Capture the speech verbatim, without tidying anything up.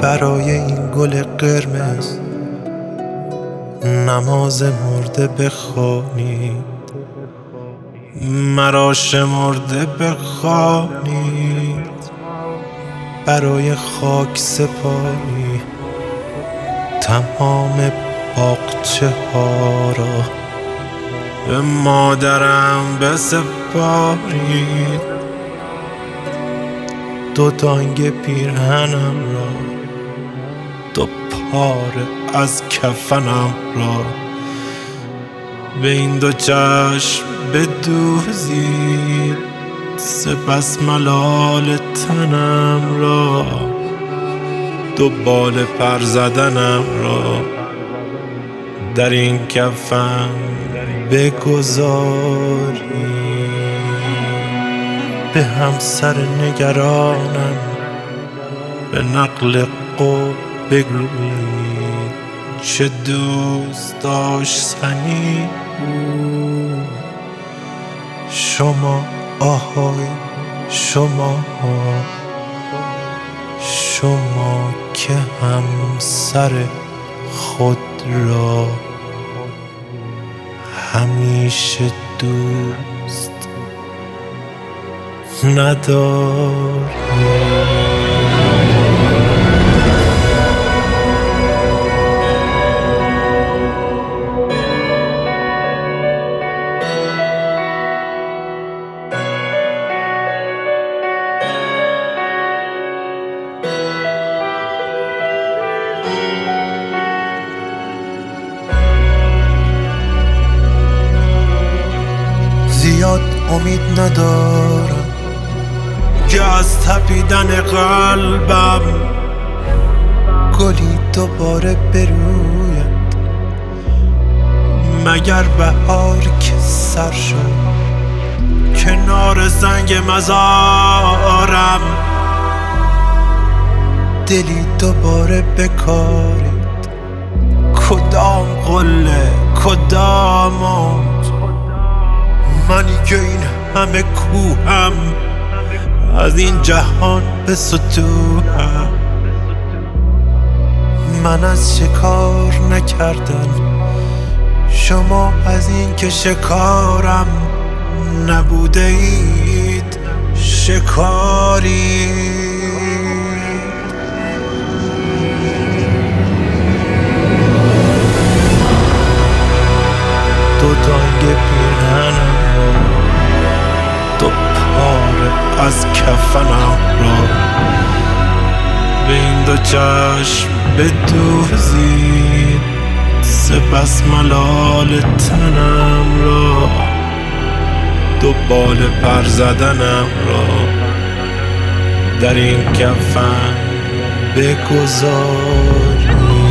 برای این گل قرمز نماز مرده بخوانید، مرا شمرده بخوانید. برای خاک سپاری تمام باغچه ها را به مادرم بسپارید. دو دانگ پیرهنم را، دو پاره از کفنم را به این دو چشم بدوزید. سپس ملال تنم را، دو بال پر زدنم را در این کفن بگذارید. به همسر نگرانم به نقل قول بگویید چه دوست داشتنی بود. شما آهای شما شما که همسر خود را همیشه دوست نداری. زیاد امید ندارم که از تپیدن قلبم گلی دوباره بروید، مگر بهار که سر شد کنار سنگ مزارم دلی دوباره بکارید. کدام قله کدام موج، منی که این همه کوهم از این جهان به ستوهم. من از شکار نکردن، شما از این که شکارم نبوده اید شکاری. دو دانگ پیرهنم را، دو پاره از کفنم را به این دو چشم بدوزید. سپس ملال تنم را، دو بال پر زدنم را در این کفن بگذارید.